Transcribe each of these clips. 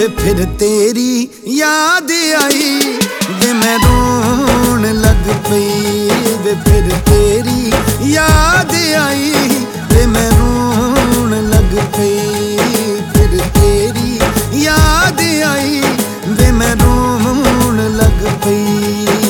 वे फिर तेरी याद आई वे मैं रोन लग पई। वे फिर तेरी याद आई वे मैं रोन लग पई। फिर तेरी याद आई वे मैं रोन लग पई।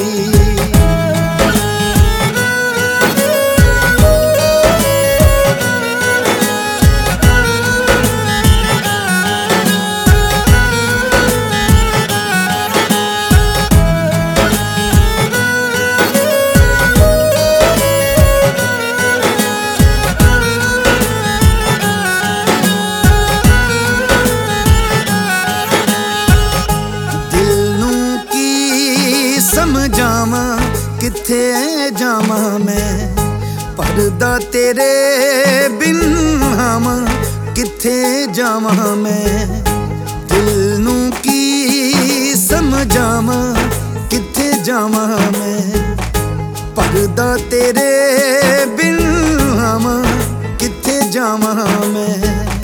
समझावा किथे जावा मैं परदा तेरे बिन आवा किथे जावा मैं। दिल नू की समझावा किथे जावा मैं परदा तेरे बिन आवा किथे जावा मैं।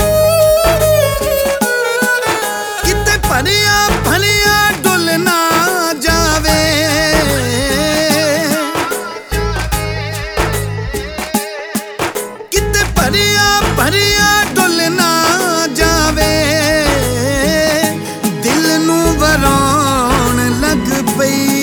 किते भरिया भरिया डुलना जावे भरिया भरिया डुलना जावे दिल नू वरान लग पई।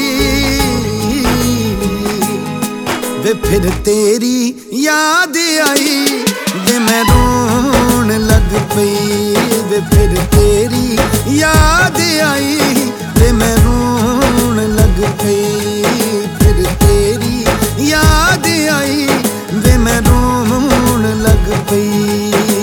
वे फिर तेरी याद आई वे मैं रोन लग पई। वे फिर तेरी याद आई वे मैं रोन लग पई। फिर तेरी याद आई वे मैं रोन लग पई।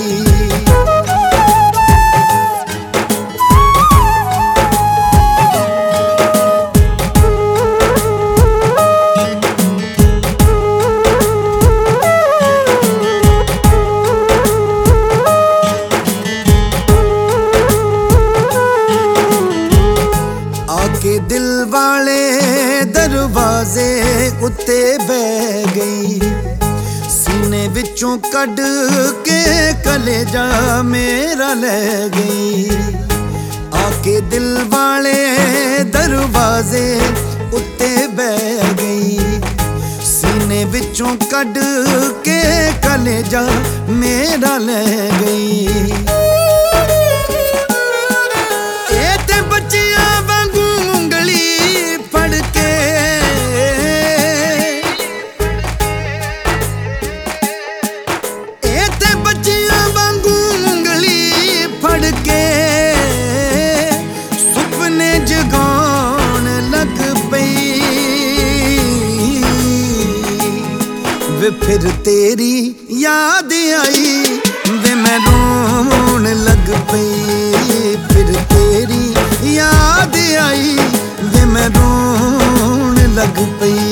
आके दिल वाले दरवाजे उत्ते बह गई सीने विचों कढ़ के कलेजा मेरा ले गई। आके दिल वाले दरवाजे उत्ते बह गई सीने विचों कढ़ के कलेजा मेरा ले गई। बच्चियां वांगू उंगली फड़ के बच्चियां वांगू उंगली फड़ के सुपने जगान लग पई। वे फिर तेरी याद आई वे मैं रोन लग पई। फिर तेरी याद आई वे मैं रोन लग पई।